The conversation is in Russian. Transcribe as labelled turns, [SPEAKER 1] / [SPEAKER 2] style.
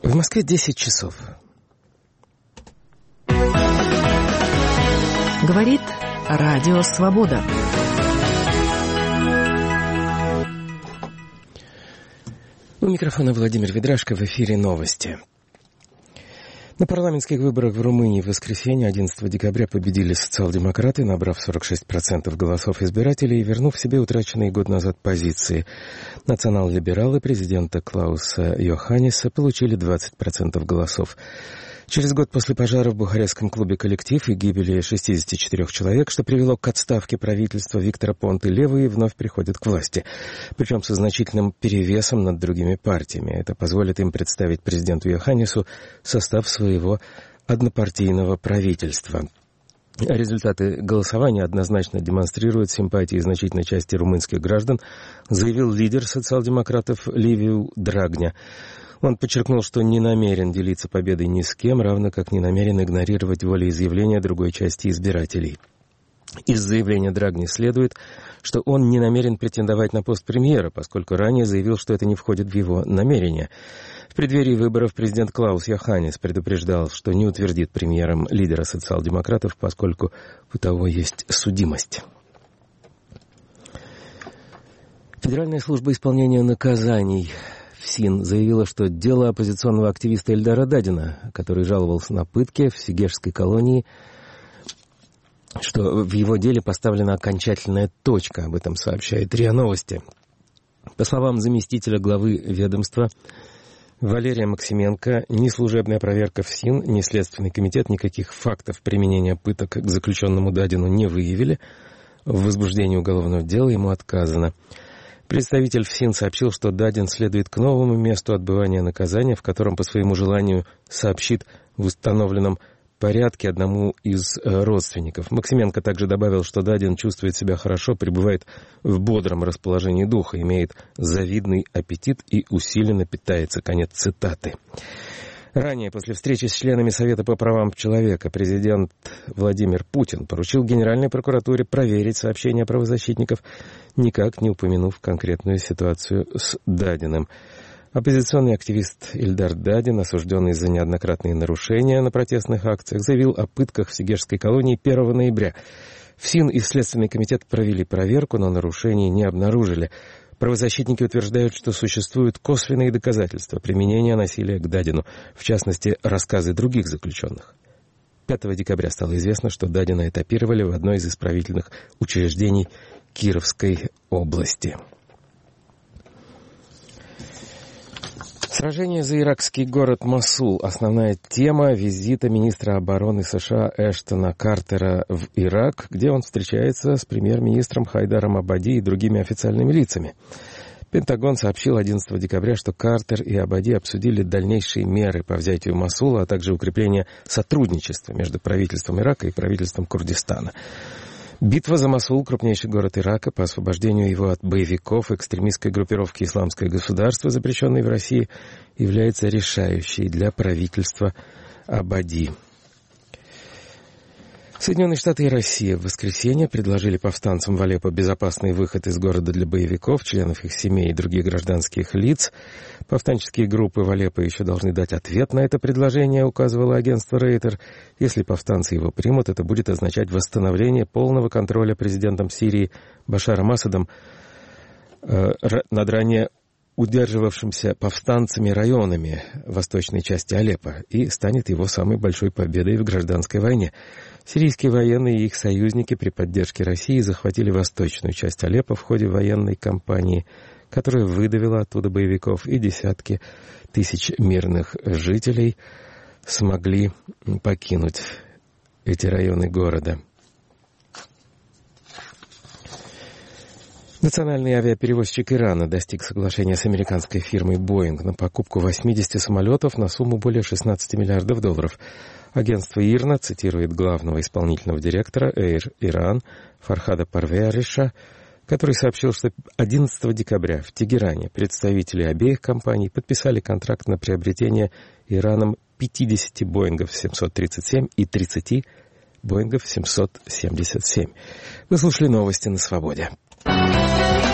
[SPEAKER 1] В Москве 10 часов.
[SPEAKER 2] Говорит Радио Свобода.
[SPEAKER 1] У микрофона Владимир Ведрашко, в эфире новости. На парламентских выборах в Румынии в воскресенье, 11 декабря, победили социал-демократы, набрав 46% голосов избирателей и вернув себе утраченные год назад позиции. Национал-либералы президента Клауса Йоханниса получили 20% голосов. Через год после пожара в бухарестском клубе «Коллектив» и гибели 64 человек, что привело к отставке правительства Виктора Понты, левые вновь приходят к власти. Причем со значительным перевесом над другими партиями. Это позволит им представить президенту Йоханнису состав своего однопартийного правительства. Результаты голосования однозначно демонстрируют симпатии значительной части румынских граждан, заявил лидер социал-демократов Ливиу Драгня. Он подчеркнул, что не намерен делиться победой ни с кем, равно как не намерен игнорировать волеизъявления другой части избирателей. Из заявления Драгни следует, что он не намерен претендовать на пост премьера, поскольку ранее заявил, что это не входит в его намерения. В преддверии выборов президент Клаус Йоханнис предупреждал, что не утвердит премьером лидера социал-демократов, поскольку у того есть судимость. Федеральная служба исполнения наказаний ФСИН заявила, что дело оппозиционного активиста Эльдара Дадина, который жаловался на пытки в Сегежской колонии, что в его деле поставлена окончательная точка. Об этом сообщает РИА Новости. По словам заместителя главы ведомства Валерия Максименко, ни служебная проверка ФСИН, ни Следственный комитет никаких фактов применения пыток к заключенному Дадину не выявили. В возбуждении уголовного дела ему отказано. Представитель ФСИН сообщил, что Дадин следует к новому месту отбывания наказания, в котором по своему желанию сообщит в установленном порядке одному из родственников. Максименко также добавил, что Дадин чувствует себя хорошо, пребывает в бодром расположении духа, имеет завидный аппетит и усиленно питается. Конец цитаты. Ранее, после встречи с членами Совета по правам человека, президент Владимир Путин поручил Генеральной прокуратуре проверить сообщения правозащитников, никак не упомянув конкретную ситуацию с Дадиным. Оппозиционный активист Эльдар Дадин, осужденный за неоднократные нарушения на протестных акциях, заявил о пытках в Сегежской колонии 1 ноября. ФСИН и Следственный комитет провели проверку, но нарушений не обнаружили. Правозащитники утверждают, что существуют косвенные доказательства применения насилия к Дадину, в частности, рассказы других заключенных. 5 декабря стало известно, что Дадина этапировали в одно из исправительных учреждений Кировской области. Сражение за иракский город Мосул – основная тема визита министра обороны США Эштона Картера в Ирак, где он встречается с премьер-министром Хайдаром Абади и другими официальными лицами. Пентагон сообщил 11 декабря, что Картер и Абади обсудили дальнейшие меры по взятию Мосула, а также укрепление сотрудничества между правительством Ирака и правительством Курдистана. Битва за Мосул, крупнейший город Ирака, по освобождению его от боевиков экстремистской группировки «Исламское государство», запрещенной в России, является решающей для правительства Абади. Соединенные Штаты и Россия в воскресенье предложили повстанцам в Алеппо безопасный выход из города для боевиков, членов их семей и других гражданских лиц. Повстанческие группы в Алеппо еще должны дать ответ на это предложение, указывало агентство Рейтер. Если повстанцы его примут, это будет означать восстановление полного контроля президентом Сирии Башаром Асадом над ранее удерживавшимся повстанцами районами восточной части Алеппо и станет его самой большой победой в гражданской войне. Сирийские военные и их союзники при поддержке России захватили восточную часть Алеппо в ходе военной кампании, которая выдавила оттуда боевиков, и десятки тысяч мирных жителей смогли покинуть эти районы города. Национальный авиаперевозчик Ирана достиг соглашения с американской фирмой Boeing на покупку 80 самолетов на сумму более $16 миллиардов. Агентство ИРНА цитирует главного исполнительного директора Air Iran Фархада Парвеариша, который сообщил, что 11 декабря в Тегеране представители обеих компаний подписали контракт на приобретение Ираном 50 Боингов 737 и 30 Боингов 777. Вы слушали новости на Свободе.